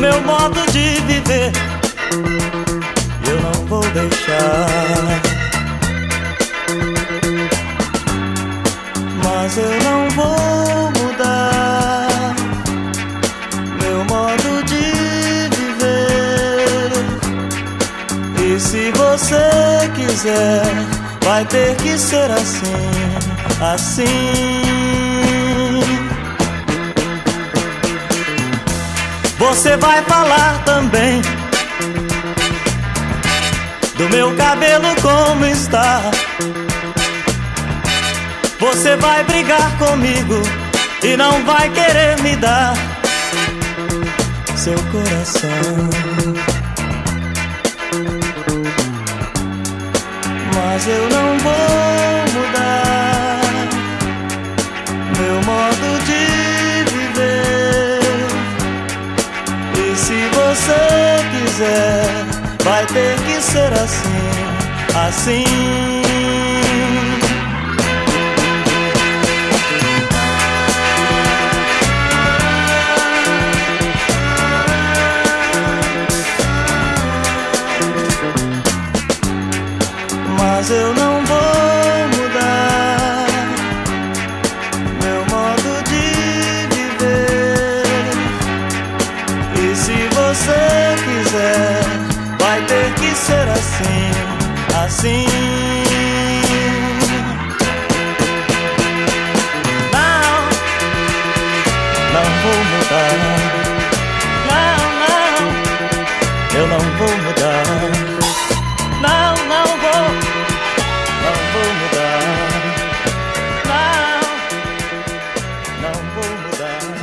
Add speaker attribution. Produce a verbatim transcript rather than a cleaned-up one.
Speaker 1: meu modo de viver. Eu não vou deixar, mas eu não vou mudar meu modo de viver. E se você quiser, vai ter que ser assim, assim. Você vai falar também do meu cabelo como está. Você vai brigar comigo e não vai querer me dar seu coração. Mas eu não vou mudar meu modo de viver. E se você quiser, vai ter que ser assim, assim. Mas eu não vou mudar meu modo de viver. E se você quiser, vai ter que ser assim, assim. Não, não vou mudar. Não, não, eu não vou mudar. Não, não vou, não vou mudar. Não, não vou mudar.